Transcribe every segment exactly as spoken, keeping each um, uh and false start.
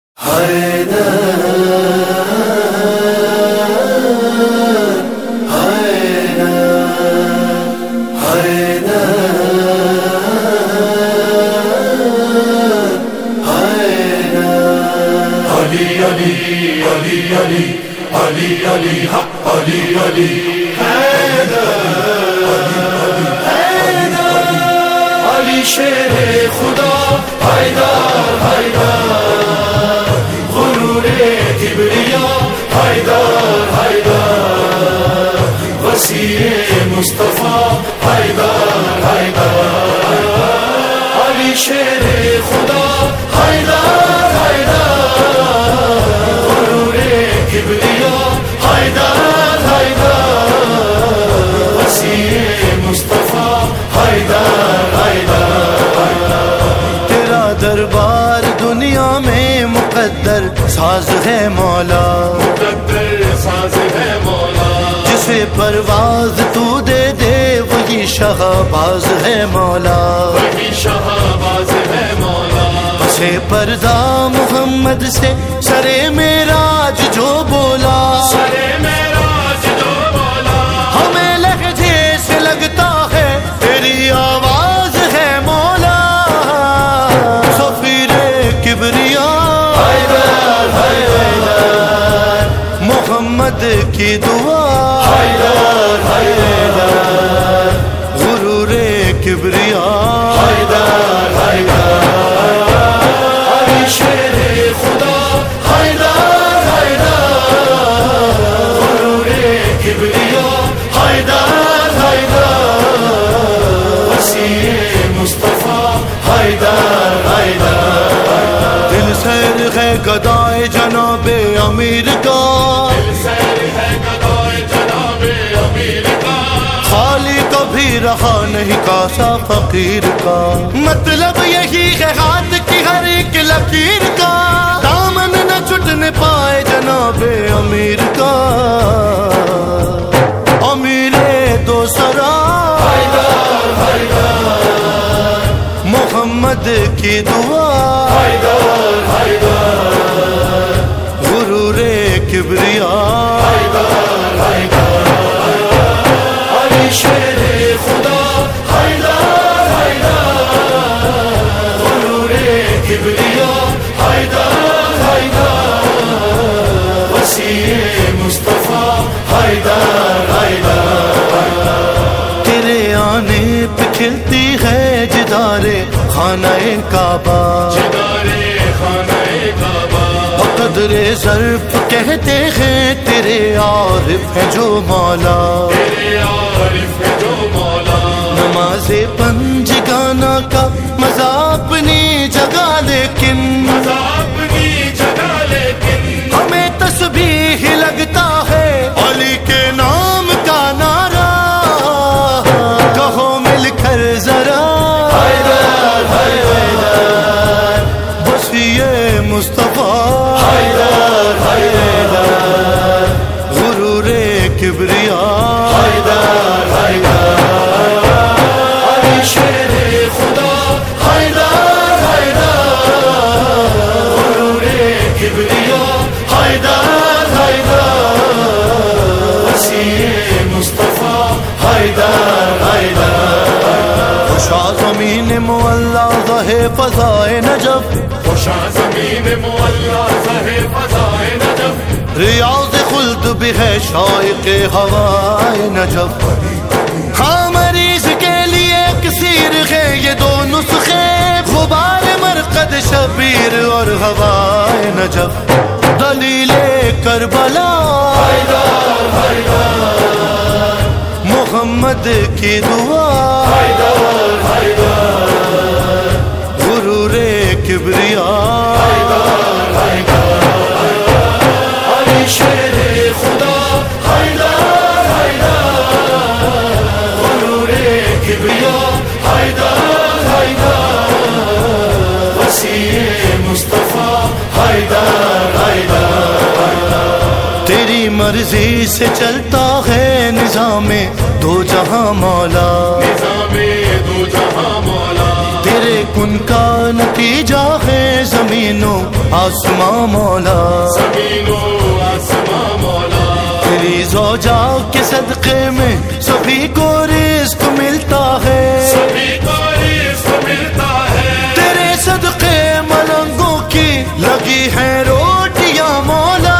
علی علی حق علی علی علی شیر خدا حیدر حیدر غرور کبریا حیدر حیدر وسیع مصطفیٰ حیدر حیدر علی شیر خدا حیدر حیدر غرور کبریا حیدر حیدر وسیع مصطفیٰ حیدر حیدر تیرا دربار دنیا میں مقدر ساز ہے مولا، مقدر ساز ہے مولا، جسے پرواز تو دے دے وہی شہباز ہے مولا، وہی شہباز ہے مولا، اسے پردہ محمد سے سرے معراج جو بولا، سرے معراج جو بولا، ہمیں لہجے سے لگتا ہے تیری آواز ہے مولا، سفیر کبریا حیدر حیدر محمد کی دعا حیدر حیدر غرور کبریا حیدر حیدر علی شیر خدا حیدر حیدر غرور کبریا حیدر حیدر وسیع مصطفیٰ حیدر حیدر دل سیر ہے گدائے جناب امیر کا، دل سیر ہے گدائے جناب امیر کا، خالی کبھی رہا نہیں کاسا فقیر کا، مطلب یہی ہے ہاتھ کی ہر ایک لکیر کا، دامن نہ چھٹنے پائے جناب امیر کا، امیر دو سرا حیدر حیدر محمد کی دعا حیدر حیدر غرور کبریا حیدر حیدر علی شیر خدا حیدر حیدر غرور کبریا حیدر حیدر وسیع مصطفیٰ حیدر حیدر تیرے آنے پہ کھلتی ہے جدارے خانہ کعبہ، جدارے خانہ کعبہ، قدر ظرف کہتے ہیں تیرے عارف ہیں جو مولا، تیرے عارف ہے جو مولا، نماز پنج گانا کا مزہ اپنی جگہ لیکن مزہ اپنی جگہ لیکن ہمیں تسبیح لگتا ہے علی کے نام کا نعرہ، کہو مل کر ذرا حیدر حیدر وسیع مصطفیٰ حیدر حیدر غرور کبریا حیدر حیدر علی شیر خدا حیدر حیدر غرور کبریا حیدر حیدر وسیع مصطفیٰ حیدر حیدر خوشا زمین معلا ظہر فضائے نجف، خوشا زمین معلا ظہر فضائے نجف، ریاض خلد بھی ہے شائق ہوائے نجف، ہاں مریض کے لیے کثیر ہے یہ دو نسخے، غبار مرقد شبیر اور ہوائے نجف، دلیل کربلا حیدر حیدر محمد کی دعا حیدر حیدر غرور کبریا حیدر حیدر علی شیر خدا حیدر حیدر غرور کبریا حیدر حیدر وسیع مصطفیٰ حیدر حیدر تیری مرضی سے چلتا ہے نظام دو جہاں مولا، نظام دو جہاں مولا، تیرے کن کا نتیجہ ہے زمین و آسماں مولا، زمین و آسماں مولا، تیری زوجہ کے صدقے میں سبھی کو رزق ملتا ہے، سبھی کو رزق ملتا ہے، تیرے صدقے ملنگوں کی لگی ہے روٹیاں مولا،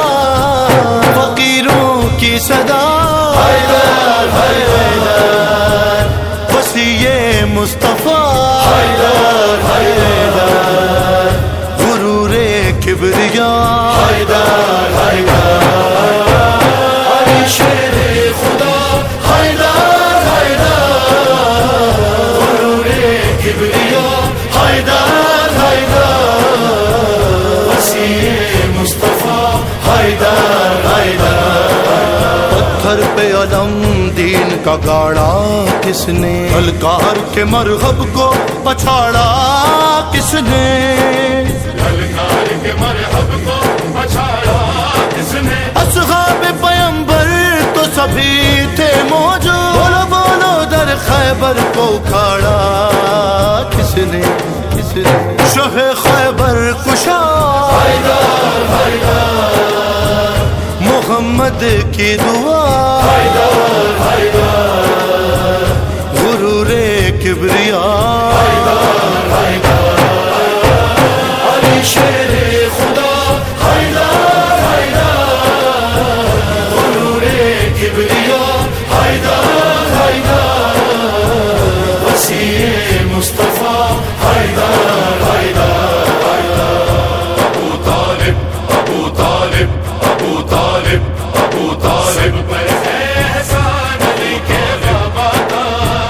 فقیروں کی صدا حیدر حیدر، وسیع مصطفیٰ حیدر حیدر، غرور کبریا حیدر حیدر، علی شیر خدا حیدر حیدر، غرور کبریا حیدر حیدر، وسیع مصطفیٰ حیدر حیدر، پتھر پہ علم دین کا گاڑا کس نے، للکار کے مرغب کو پچھاڑا کس نے، للکار کے مرحب کو پچھاڑا کس نے، اصحاب پیمبر تو سبھی تھے موجود، بولو بولو در خیبر کو اکھاڑا کس نے، کس نے، شہ خیبر کشا حیدر حیدر، محمد کی دعا حیدر حیدر، غرور کبریا حیدر حیدر، علی شیر خدا حیدر حیدر، غرور کبریا حیدر حیدر، وسیع مصطفیٰ حیدر حیدر، ابو طالب ابو طالب ابو طالب ابو طالب پر ہے احسان علی کے بابا کا،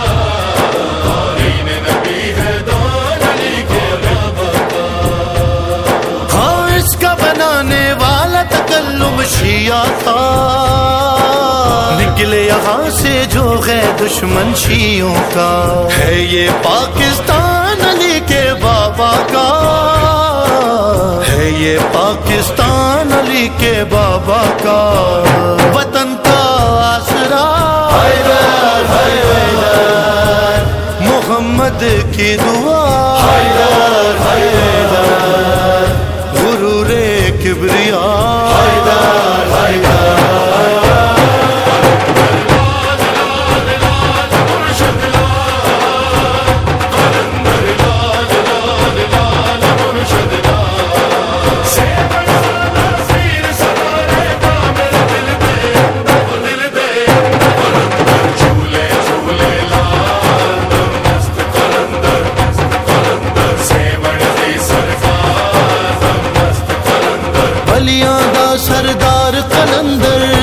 دین نبی ہے دون علی کے بابا کا، ہاں اس کا بنانے والا تکلم شیعہ تھا، نکلے یہاں سے جو ہے دشمن شیعوں کا، ہے یہ پاکستان علی کے بابا کا، ہے یہ پاکستان علی کے بابا کا، وطن کا آسرا حیدر حیدر، محمد کی دعا حیدر حیدر، غرور کبریا حیدر حیدر، بلیاں دا سردار قلندر